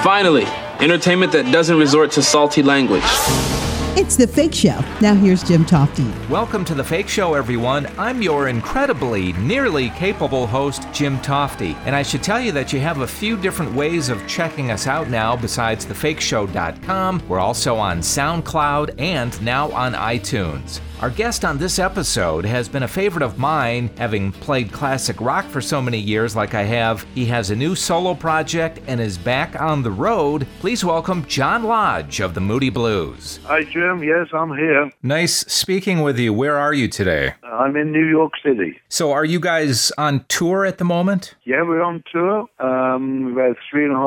Finally, entertainment that doesn't resort to salty language. It's The Fake Show. Now here's Jim Tofte. Welcome to The Fake Show, everyone. I'm your incredibly, nearly capable host, Jim Tofte. And I should tell you that you have a few different ways of checking us out now besides thefakeshow.com. We're also on SoundCloud and now on iTunes. Our guest on this episode has been a favorite of mine, having played classic rock for so many years like I have. He has a new solo project and is back on the road. Please welcome John Lodge of the Moody Blues. Hi, Jim. Yes, I'm here. Nice speaking with you. Where are you today? I'm in New York City. So are you guys on tour at the moment? Yeah, we're on tour. We're about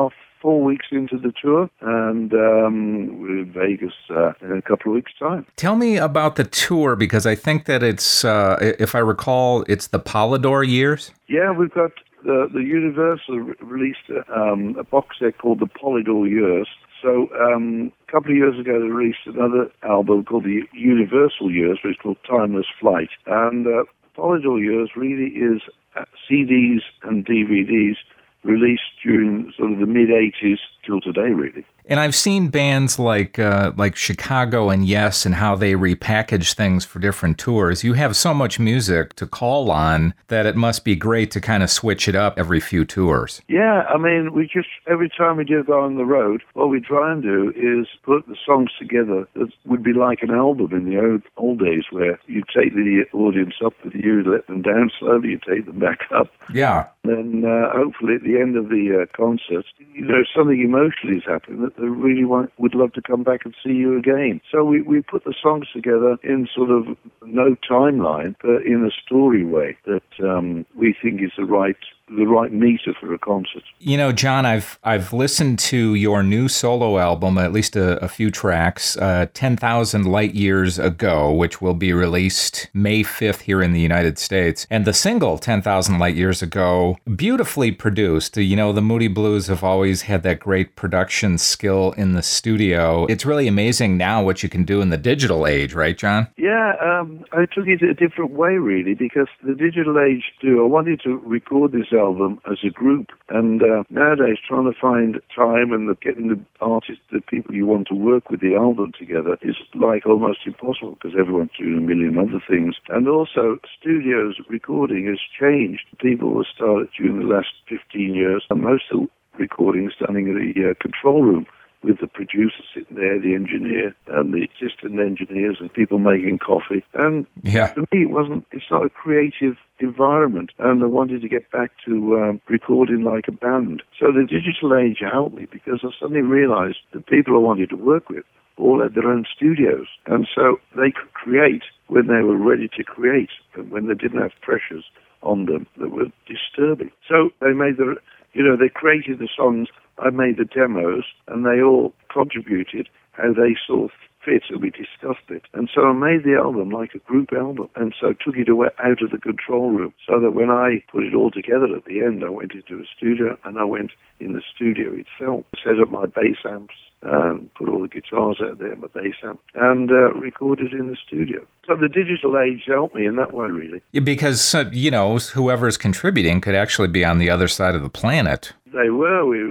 4 weeks into the tour, and we're in Vegas in a couple of weeks' time. Tell me about the tour, because I think that it's, if I recall, it's the Polydor years? Yeah, we've got the Universal released a box set called the Polydor Years. So a couple of years ago, they released another album called the Universal Years, which is called Timeless Flight. And Polydor Years really is CDs and DVDs released during sort of the mid-'80s till today, really. And I've seen bands like Chicago and Yes and how they repackage things for different tours. You have so much music to call on that it must be great to kind of switch it up every few tours. Yeah, I mean, every time we do go on the road, what we try and do is put the songs together that would be like an album in the old days, where you take the audience up with you, let them down slowly, you take them back up. Yeah. And hopefully at the end of the concert, something emotionally is happening that they really would love to come back and see you again. So we put the songs together in sort of no timeline, but in a story way that we think is the right meter for a concert. You know, John, I've listened to your new solo album, at least a few tracks, 10,000 Light Years Ago, which will be released May 5th here in the United States. And the single, 10,000 Light Years Ago, beautifully produced. You know, the Moody Blues have always had that great production skill in the studio. It's really amazing now what you can do in the digital age, right, John? Yeah, I took it a different way, really, because the digital age, I wanted to record this album as a group, and nowadays trying to find time and getting the artists, the people you want to work with the album together is like almost impossible because everyone's doing a million other things. And also studios recording has changed. People have started during the last 15 years, and most of the recordings done in the control room, with the producer sitting there, the engineer, and the assistant engineers, and people making coffee. And for me, it's not a creative environment, and I wanted to get back to recording like a band. So the digital age helped me, because I suddenly realized the people I wanted to work with all had their own studios, and so they could create when they were ready to create, and when they didn't have pressures on them that were disturbing. So they made they created the songs, I made the demos, and they all contributed how they saw fit, and we discussed it. And so I made the album like a group album, and so took it away out of the control room, so that when I put it all together at the end, I went into a studio, and I went in the studio itself, set up my bass amps, put all the guitars out there, my bass amp, and recorded in the studio. So the digital age helped me in that way, really. Yeah, because, whoever's contributing could actually be on the other side of the planet. They were. We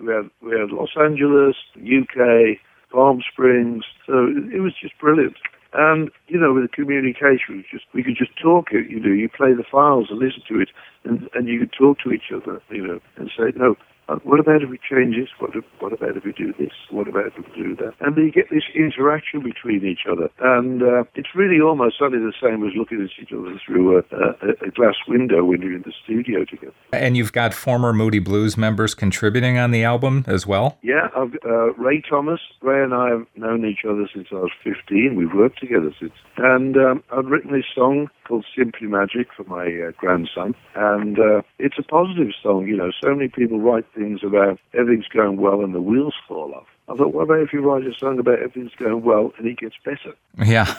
had Los Angeles, UK, Palm Springs, so it was just brilliant. And, with the communication, we could just talk it, you play the files and listen to it, and you could talk to each other, and say, no, what about if we change this? What about if we do this? What about if we do that? And then you get this interaction between each other. And it's really almost only the same as looking at each other through a glass window when you're in the studio together. And you've got former Moody Blues members contributing on the album as well? Yeah, I've Ray Thomas. Ray and I have known each other since I was 15. We've worked together since. And I've written this song called Simply Magic for my grandson. And it's a positive song. So many people write things about everything's going well and the wheels fall off. I thought, what about if you write a song about everything's going well and it gets better? Yeah.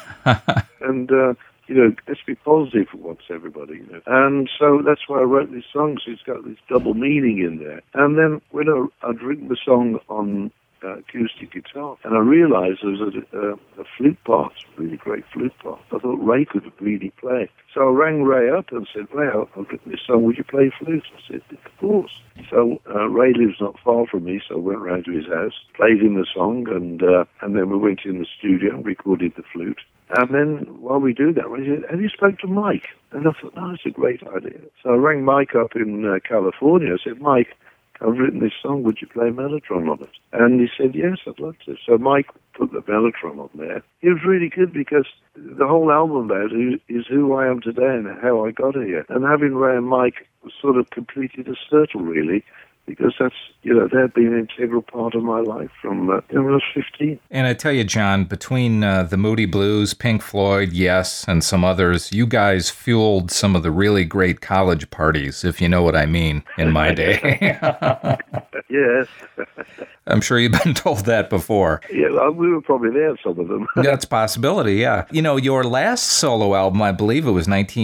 And, let's be positive for once, everybody. And so that's why I wrote this song. So it's got this double meaning in there. And then when I'd written the song on acoustic guitar. And I realized there was a flute part, a really great flute part. I thought Ray could really play. So I rang Ray up and said, Ray, I've written this song, would you play flute? I said, of course. So Ray lives not far from me, so I went round to his house, played him the song, and then we went in the studio and recorded the flute. And then while we do that, Ray said, have you spoken to Mike? And I thought, no, that's a great idea. So I rang Mike up in California. I said, Mike, I've written this song, would you play Mellotron on it? And he said, yes, I'd love to. So Mike put the Mellotron on there. It was really good because the whole album about is who I am today and how I got here. And having Ray and Mike sort of completed a circle, really, because that's, they've been an integral part of my life from when I was 15. And I tell you, John, between the Moody Blues, Pink Floyd, Yes, and some others, you guys fueled some of the really great college parties, if you know what I mean, in my day. Yes. I'm sure you've been told that before. Yeah, we were probably there, some of them. That's a possibility, yeah. Your last solo album, I believe it was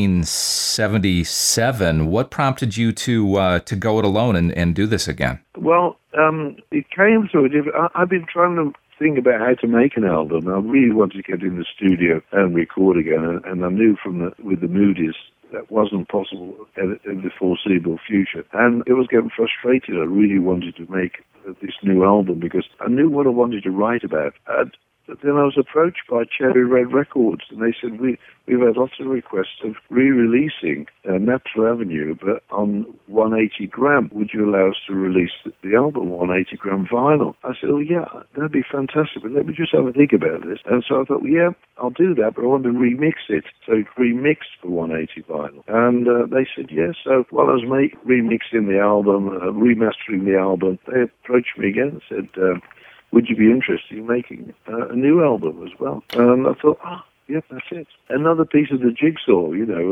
1977. What prompted you to go it alone and do this again? Well, it came through a different... I've been trying to think about how to make an album. I really wanted to get in the studio and record again, and I knew with the Moody's that wasn't possible in the foreseeable future. And it was getting frustrated. I really wanted to make this new album because I knew what I wanted to write about. But then I was approached by Cherry Red Records, and they said, we've had lots of requests of re-releasing Natural Avenue, but on 180 gram. Would you allow us to release the album 180 gram vinyl? I said, oh, yeah, that'd be fantastic, but let me just have a think about this. And so I thought, well, yeah, I'll do that, but I want to remix it. So it's remixed for 180 vinyl. And they said, yes. So while I was remixing the album, remastering the album, they approached me again and said, would you be interested in making a new album as well? And I thought, yeah, that's it. Another piece of the jigsaw,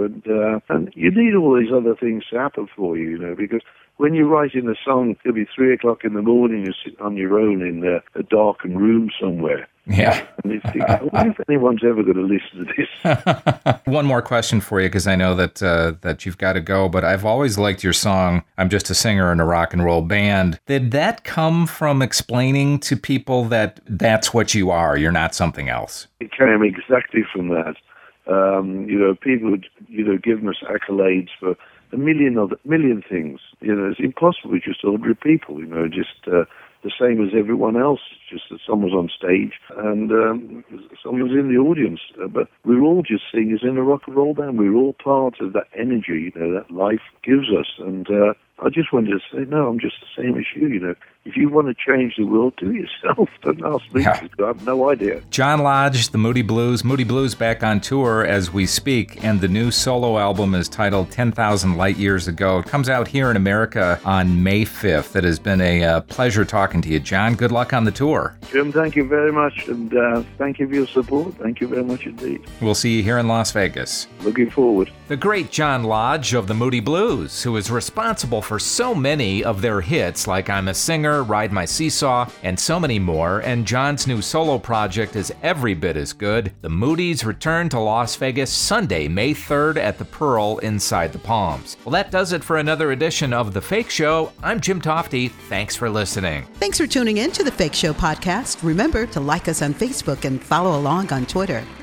and you need all these other things to happen for you, because when you're writing a song, it'll be 3 o'clock in the morning, you're sitting on your own in a darkened room somewhere. Yeah. And you think, I wonder if anyone's ever going to listen to this. One more question for you, because I know that you've got to go, but I've always liked your song, I'm Just a Singer in a Rock and Roll Band. Did that come from explaining to people that that's what you are, you're not something else? It came exactly from that. People would, give us accolades for a million things. It's impossible, just ordinary people, just the same as everyone else, just that someone's on stage and someone's in the audience. But we're all just singers in a rock and roll band. We're all part of that energy, that life gives us. And I just wanted to say, no, I'm just the same as you, If you want to change the world, do it yourself. Don't ask me. Yeah. I have no idea. John Lodge, the Moody Blues. Moody Blues back on tour as we speak, and the new solo album is titled 10,000 Light Years Ago. It comes out here in America on May 5th. It has been a pleasure talking to you, John. Good luck on the tour. Jim, thank you very much, and thank you for your support. Thank you very much indeed. We'll see you here in Las Vegas. Looking forward. The great John Lodge of the Moody Blues, who is responsible for so many of their hits like I'm a Singer, Ride My Seesaw, and so many more, and John's new solo project is every bit as good. The Moody's return to Las Vegas Sunday, May 3rd at the Pearl inside the Palms. Well, that does it for another edition of The Fake Show. I'm Jim Tofte. Thanks for listening. Thanks for tuning in to The Fake Show podcast. Remember to like us on Facebook and follow along on Twitter.